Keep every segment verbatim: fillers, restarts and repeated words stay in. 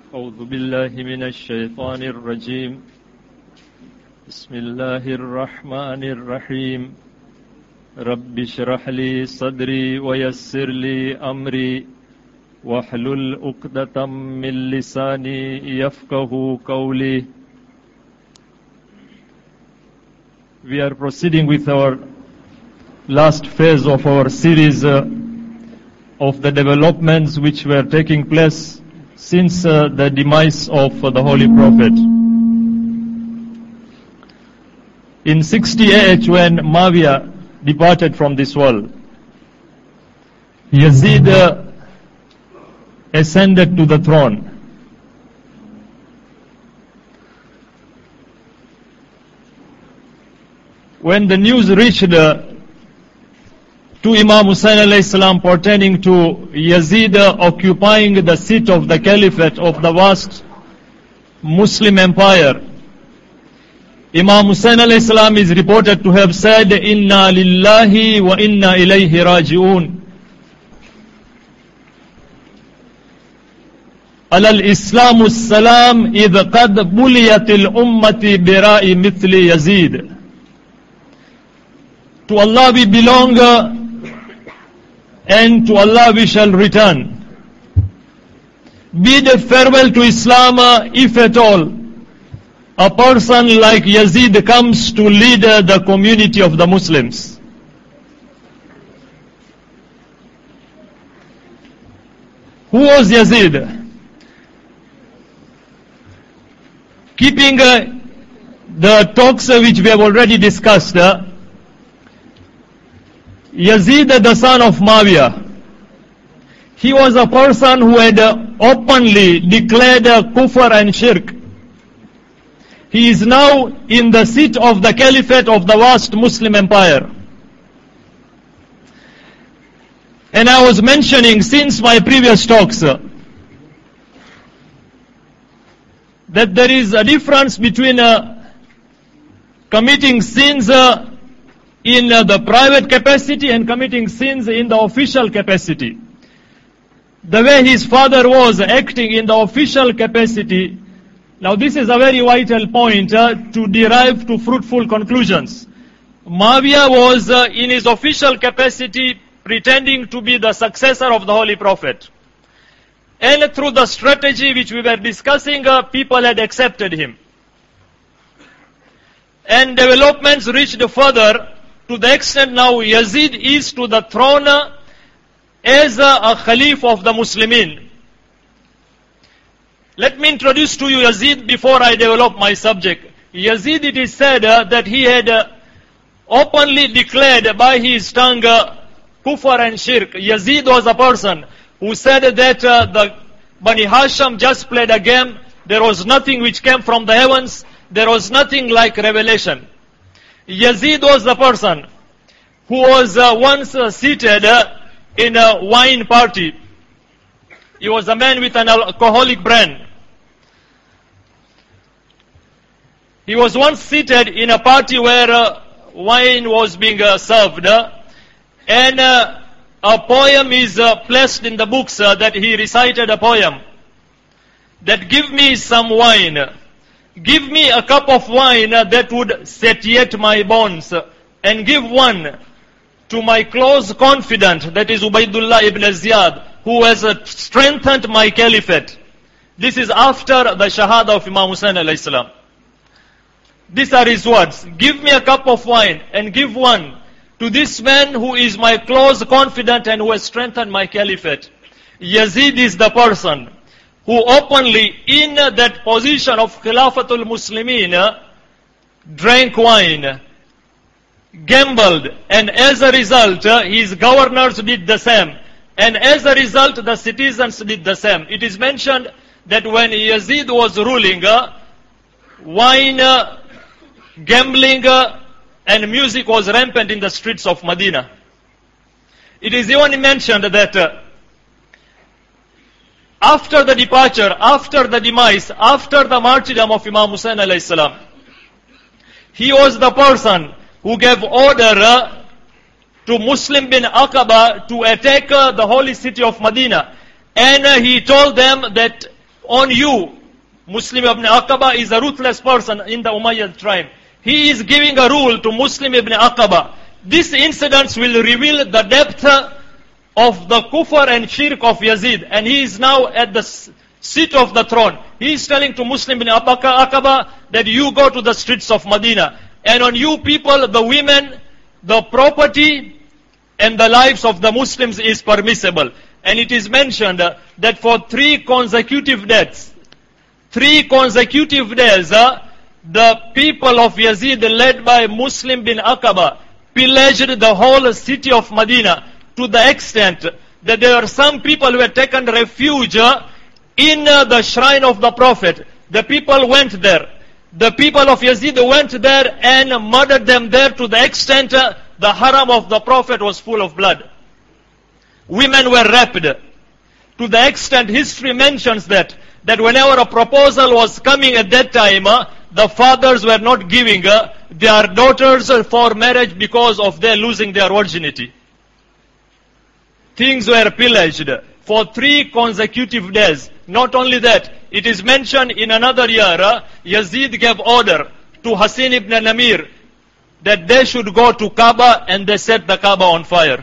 أعوذ بالله من الشيطان الرجيم بسم الله الرحمن الرحيم رب اشرح لي صدري ويسر لي أمري واحلل عقدة من لساني يفقه قولي. We are proceeding with our last phase of our series uh, of the developments which were taking place since uh, the demise of uh, the Holy Prophet. In sixty A H, when Muawiyah departed from this world, Yazid uh, ascended to the throne. When the news reached uh, to Imam Hussain alayhi salam pertaining to Yazid uh, occupying the seat of the caliphate of the vast Muslim empire, Imam Hussain alayhi salam is reported to have said, Inna lillahi wa inna ilayhi raji'un. Alal islamu salam idh qad buliyatil ummati bira'i mithli Yazid. To Allah we belong uh, and to Allah we shall return. Bid farewell to Islam uh, if at all a person like Yazid comes to lead uh, the community of the Muslims. Who was Yazid? Keeping uh, the talks uh, which we have already discussed, uh, Yazid, the son of Muawiyah, he was a person who had openly declared kufr and shirk. He is now in the seat of the caliphate of the vast Muslim empire. And I was mentioning since my previous talks that there is a difference between uh, committing sins uh, in uh, the private capacity and committing sins in the official capacity. The way his father was acting in the official capacity, now this is a very vital point uh, to derive to fruitful conclusions. Muawiyah was uh, in his official capacity pretending to be the successor of the Holy Prophet. And through the strategy which we were discussing, uh, people had accepted him. And developments reached further to the extent now Yazid is to the throne as a, a Khalif of the Muslimin. Let me introduce to you Yazid before I develop my subject. Yazid, it is said uh, that he had uh, openly declared by his tongue uh, kufr and shirk. Yazid was a person who said that uh, the Bani Hashim just played a game. There was nothing which came from the heavens. There was nothing like revelation. Yazid was the person who was uh, once uh, seated uh, in a wine party. He was a man with an alcoholic brain. He was once seated in a party where uh, wine was being uh, served, uh, and uh, a poem is uh, placed in the books uh, that he recited a poem that give me some wine. Give me a cup of wine uh, that would satiate my bones, uh, and give one to my close confidant, that is Ubaidullah ibn Ziyad, who has uh, strengthened my caliphate. This is after the Shahada of Imam Hussain alayhi salam. These are his words. Give me a cup of wine and give one to this man who is my close confidant and who has strengthened my caliphate. Yazid is the person who openly in that position of Khilafatul Muslimin drank wine, gambled, and as a result his governors did the same, and as a result the citizens did the same. It is mentioned that when Yazid was ruling, wine, gambling and music was rampant in the streets of Medina. It is even mentioned that after the departure, after the demise, after the martyrdom of Imam Hussain alayhi salam, he was the person who gave order uh, to Muslim bin Aqaba to attack uh, the holy city of Medina. And uh, he told them that on you, Muslim ibn Aqaba is a ruthless person in the Umayyad tribe. He is giving a rule to Muslim ibn Aqaba. These incidents will reveal the depth of the kufr and shirk of Yazid. And he is now at the seat of the throne. He is telling to Muslim ibn Aqaba that you go to the streets of Medina. And on you people, the women, the property, and the lives of the Muslims is permissible. And it is mentioned uh, that for three consecutive days, three consecutive days, uh, the people of Yazid led by Muslim bin Aqaba pillaged the whole city of Medina to the extent that there were some people who had taken refuge uh, in uh, the shrine of the Prophet. The people went there. The people of Yazid went there and murdered them there to the extent uh, the haram of the Prophet was full of blood. Women were raped. To the extent history mentions that, that whenever a proposal was coming at that time, uh, the fathers were not giving uh, their daughters uh, for marriage because of their losing their virginity. Things were pillaged for three consecutive days. Not only that, it is mentioned in another year, uh, Yazid gave order to Hasan ibn Namir that they should go to Kaaba and they set the Kaaba on fire.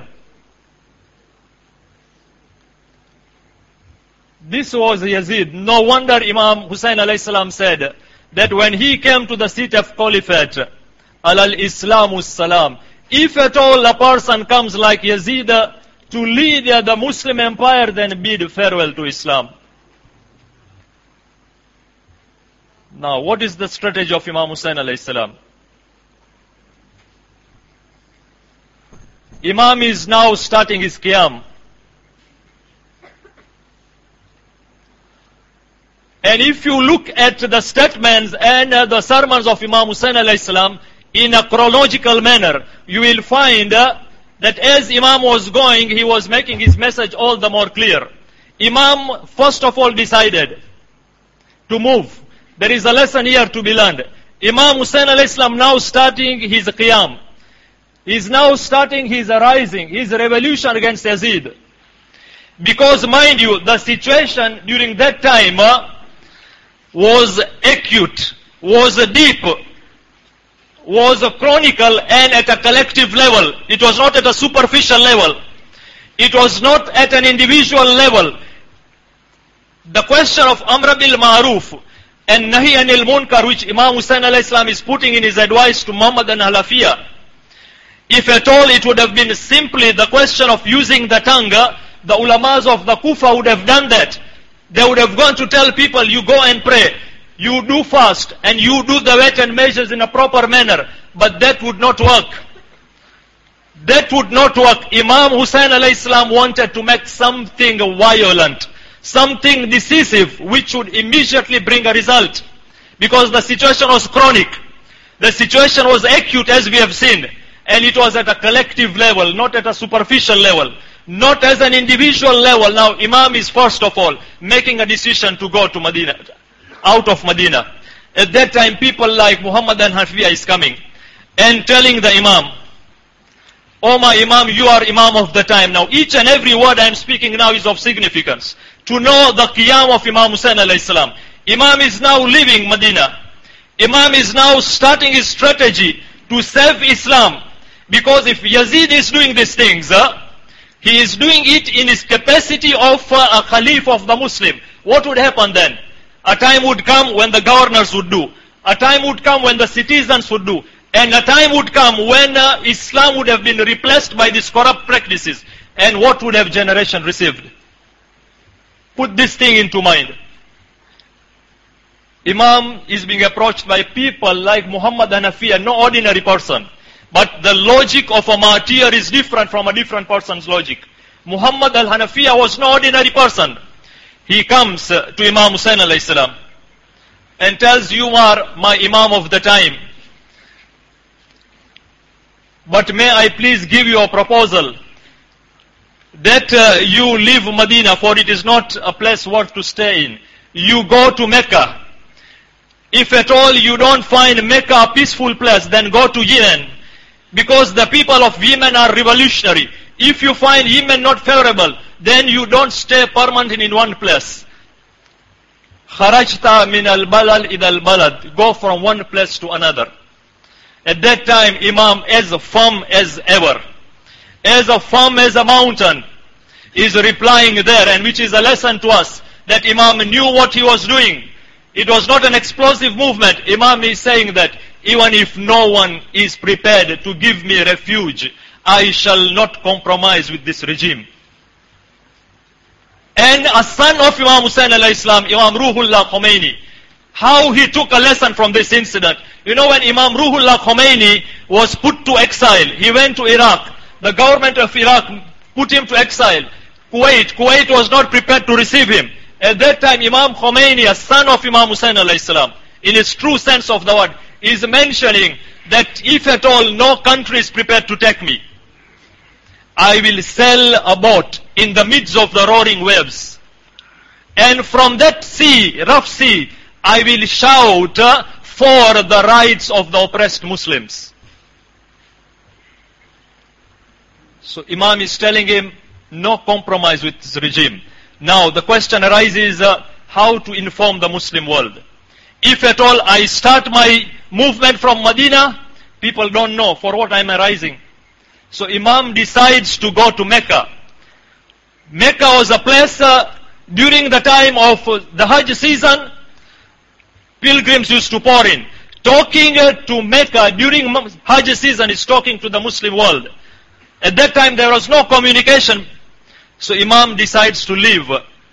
This was Yazid. No wonder Imam Hussein alayhi salam said that when he came to the seat of caliphate, alal Islamu salam, if at all a person comes like Yazid to lead the Muslim empire, then bid farewell to Islam. Now, what is the strategy of Imam Hussein alayhi salam? Imam is now starting his qiyam. And if you look at the statements and uh, the sermons of Imam Hussein alayhi salam in a chronological manner, you will find uh, that as Imam was going, he was making his message all the more clear. Imam first of all decided to move. There is a lesson here to be learned. Imam Hussein alayhi salam now starting his qiyam. He is now starting his rising, his revolution against Yazid. Because mind you, the situation during that time uh, was acute, was deep, was chronical and at a collective level. It was not at a superficial level. It was not at an individual level. The question of Amr bil Ma'ruf and Nahi anil Munkar, which Imam Hussein alayhi salam is putting in his advice to Muhammad and Halafiyah, if at all it would have been simply the question of using the tongue, the ulamas of the Kufa would have done that. They would have gone to tell people, you go and pray, you do fast, and you do the weight and measures in a proper manner. But that would not work. That would not work. Imam Hussein alayhi salam wanted to make something violent, something decisive, which would immediately bring a result. Because the situation was chronic. The situation was acute, as we have seen. And it was at a collective level, not at a superficial level. Not as an individual level. Now, Imam is first of all making a decision to go to Medina, out of Medina. At that time, people like Muhammad and Hanafiya is coming and telling the Imam, "Oh my Imam, you are Imam of the time." Now, each and every word I am speaking now is of significance. To know the qiyam of Imam Hussein alayhi salam. Imam is now leaving Medina. Imam is now starting his strategy to save Islam. Because if Yazid is doing these things, uh, he is doing it in his capacity of uh, a Khalif of the Muslim. What would happen then? A time would come when the governors would do. A time would come when the citizens would do. And a time would come when uh, Islam would have been replaced by these corrupt practices. And what would have generation received? Put this thing into mind. Imam is being approached by people like Muhammad Hanafiya, no ordinary person. But the logic of a martyr is different from a different person's logic. Muhammad al-Hanafiya was no ordinary person. He comes uh, to Imam Hussein alayhi salam and tells, "You are my Imam of the time. But may I please give you a proposal that uh, you leave Medina, for it is not a place worth to stay in. You go to Mecca. If at all you don't find Mecca a peaceful place, then go to Yemen. Because the people of Yemen are revolutionary. If you find Yemen not favorable, then you don't stay permanent in one place." Kharajta min al-balad ila al-balad. Go from one place to another. At that time, Imam, as firm as ever, as firm as a mountain, is replying there, and which is a lesson to us, that Imam knew what he was doing. It was not an explosive movement. Imam is saying that even if no one is prepared to give me refuge, I shall not compromise with this regime. And a son of Imam Hussain alayhi salam, Imam Ruhullah Khomeini, how he took a lesson from this incident. You know, when Imam Ruhullah Khomeini was put to exile, he went to Iraq. The government of Iraq put him to exile. Kuwait, Kuwait was not prepared to receive him. At that time, Imam Khomeini, a son of Imam Hussain alayhi salam, in its true sense of the word, is mentioning that if at all no country is prepared to take me, I will sail a boat in the midst of the roaring waves. And from that sea, rough sea, I will shout uh, for the rights of the oppressed Muslims. So Imam is telling him, no compromise with this regime. Now the question arises, uh, how to inform the Muslim world. If at all I start my movement from Medina, people don't know for what I am arising. So Imam decides to go to Mecca. Mecca was a place uh, during the time of uh, the Hajj season, pilgrims used to pour in. Talking uh, to Mecca during Hajj season is talking to the Muslim world. At that time there was no communication. So Imam decides to leave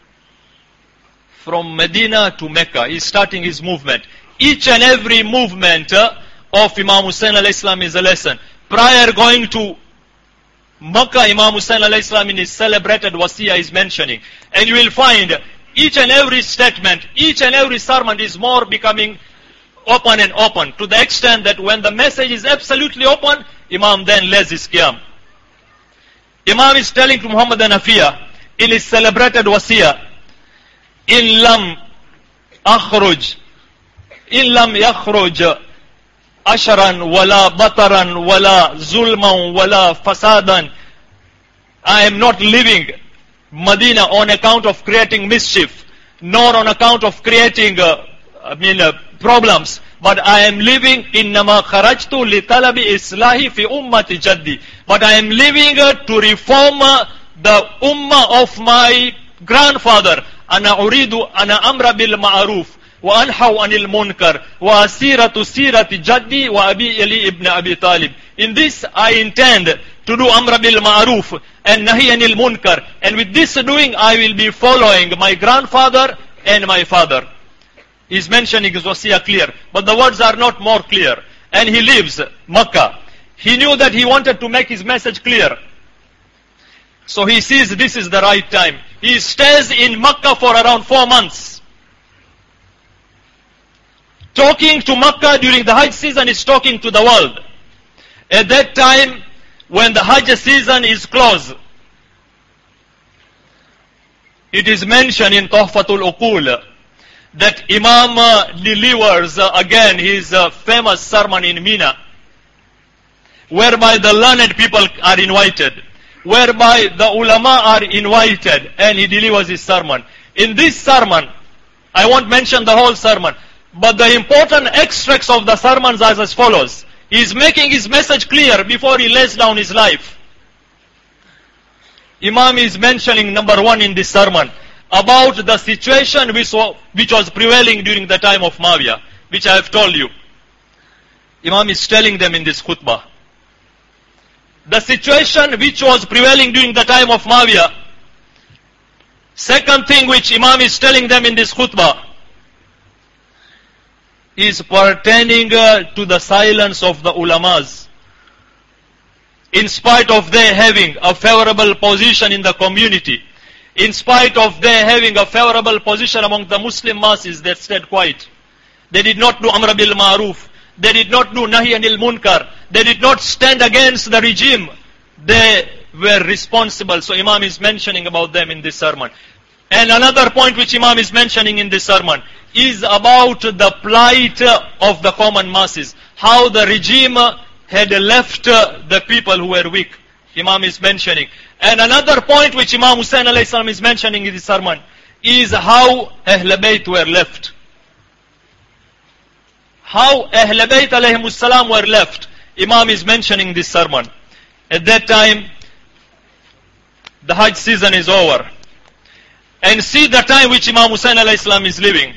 from Medina to Mecca. He's starting his movement. Each and every movement uh, of Imam Hussain alayhi salam is a lesson. Prior going to Makkah, Imam Hussain alayhi salam in his celebrated wasiya is mentioning. And you will find each and every statement, each and every sermon is more becoming open and open, to the extent that when the message is absolutely open, Imam then lays his qiyam. Imam is telling to Muhammad Hanafiya in his celebrated wasiya, In lam akhruj, in lam yakhruj asharan wala bataran wala zulman wala fasadan. I am not leaving Medina on account of creating mischief, nor on account of creating uh, I mean uh, problems, but I am living innama kharajtu li talabi islahi fi ummati jaddi. But I am living uh, to reform uh, the ummah of my grandfather. Ana uridu ana amra bil ma'ruf wa anhaw anil munkar wa asiratu sirati jaddi wa abi Ali ibn Abi Talib. In this I intend to do amra bil ma'ruf and nahi anil munkar, and with this doing I will be following my grandfather and my father. He is mentioning his wasiya clear, but the words are not more clear. And he leaves Makkah. He knew that he wanted to make his message clear. So he sees this is the right time. He stays in Makkah for around four months. Talking to Makkah during the Hajj season is talking to the world. At that time, when the Hajj season is closed, it is mentioned in Tuhfatul Uqul that Imam uh, delivers uh, again his uh, famous sermon in Mina, whereby the learned people are invited, whereby the ulama are invited, and he delivers his sermon. In this sermon, I won't mention the whole sermon, but the important extracts of the sermons are as follows. He is making his message clear before he lays down his life. Imam is mentioning, number one in this sermon, about the situation which was prevailing during the time of Muawiyah, which I have told you. Imam is telling them in this khutbah. The situation which was prevailing during the time of Muawiyah. Second thing which Imam is telling them in this khutbah is pertaining uh, to the silence of the ulamas. In spite of their having a favorable position in the community, in spite of their having a favorable position among the Muslim masses, they stayed quiet. They did not do amr bil ma'ruf. They did not do nahi anil munkar. They did not stand against the regime. They were responsible. So Imam is mentioning about them in this sermon. And another point which Imam is mentioning in this sermon is about the plight of the common masses. How the regime had left the people who were weak. Imam is mentioning. And another point which Imam Hussain alayhi salam is mentioning in this sermon is how Ahl Bayt were left. How Ahl Bayt alayhimus salam were left. Imam is mentioning this sermon. At that time, the Hajj season is over. And see the time which Imam Hussain alayhi salam is living.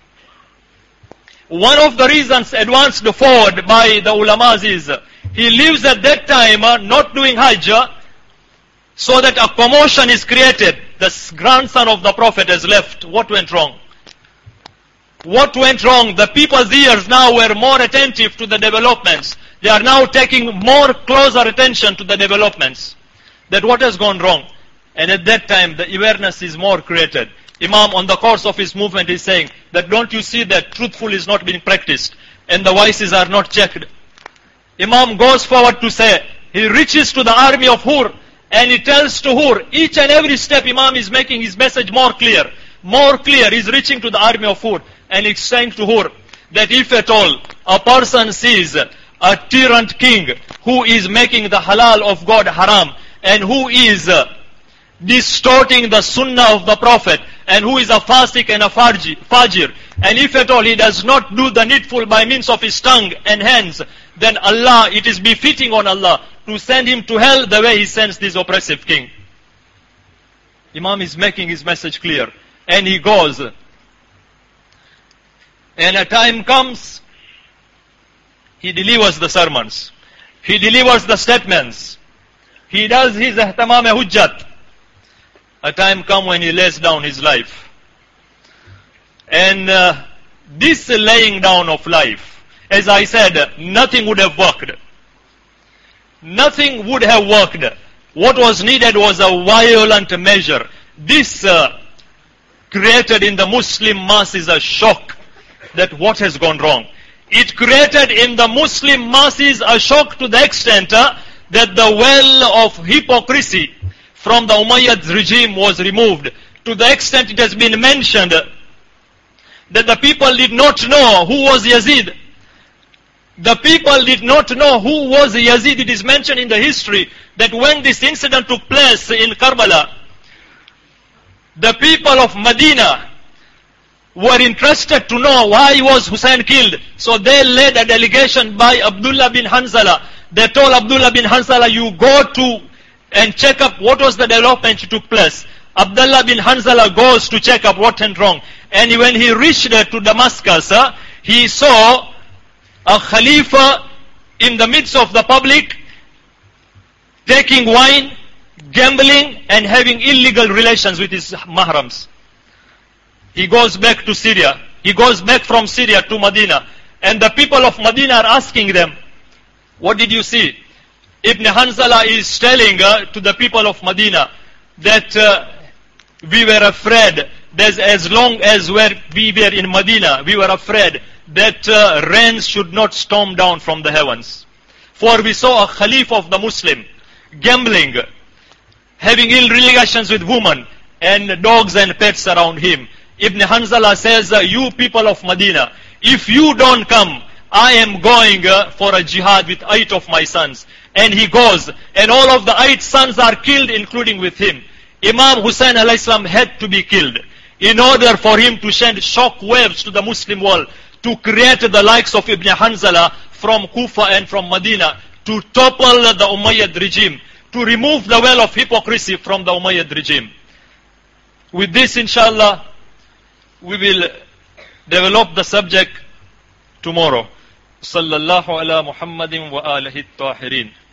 One of the reasons advanced forward by the ulamas is, he lives at that time uh, not doing Hajj, uh, so that a commotion is created. The grandson of the Prophet has left. What went wrong? What went wrong? The people's ears now were more attentive to the developments. They are now taking more closer attention to the developments. That what has gone wrong? And at that time, the awareness is more created. Imam, on the course of his movement, is saying that don't you see that truthful is not being practiced and the vices are not checked. Imam goes forward to say, he reaches to the army of Hur and he tells to Hur, each and every step Imam is making his message more clear. More clear, he's reaching to the army of Hur and he's saying to Hur that if at all a person sees a tyrant king who is making the halal of God haram and who is uh, distorting the sunnah of the Prophet and who is a fasik and a fajir, and if at all he does not do the needful by means of his tongue and hands, then Allah, it is befitting on Allah to send him to hell the way he sends this oppressive king. Imam is making his message clear and he goes, and a time comes, he delivers the sermons, he delivers the statements, he does his ihtamam hujjat. A time comes when he lays down his life. And uh, this laying down of life, as I said, nothing would have worked. Nothing would have worked. What was needed was a violent measure. This uh, created in the Muslim masses a shock that what has gone wrong. It created in the Muslim masses a shock to the extent uh, that the well of hypocrisy from the Umayyad regime was removed, to the extent it has been mentioned that the people did not know who was Yazid. The people did not know who was Yazid. It is mentioned in the history that when this incident took place in Karbala, the people of Medina were interested to know why was Hussein killed. So they led a delegation by Abdullah bin Hanzala. They told Abdullah bin Hanzala, you go to and check up what was the development that took place. Abdullah bin Hanzala goes to check up what went wrong. And when he reached to Damascus, uh, he saw a Khalifa in the midst of the public taking wine, gambling and having illegal relations with his mahrams. He goes back to Syria. He goes back from Syria to Medina. And the people of Medina are asking them, what did you see? Ibn Hanzala is telling uh, to the people of Medina that uh, we were afraid that as long as we're, we were in Medina, we were afraid that uh, rains should not storm down from the heavens. For we saw a Khalif of the Muslim gambling, having ill relations with women and dogs and pets around him. Ibn Hanzala says, uh, you people of Medina, if you don't come, I am going uh, for a jihad with eight of my sons. And he goes, and all of the eight sons are killed, including with him. Imam Hussain alayhi salam had to be killed in order for him to send shock waves to the Muslim world, to create the likes of Ibn Hanzala from Kufa and from Medina, to topple the Umayyad regime, to remove the well of hypocrisy from the Umayyad regime. With this, inshallah, we will develop the subject tomorrow. Sallallahu ala Muhammadin wa alihi tahirin.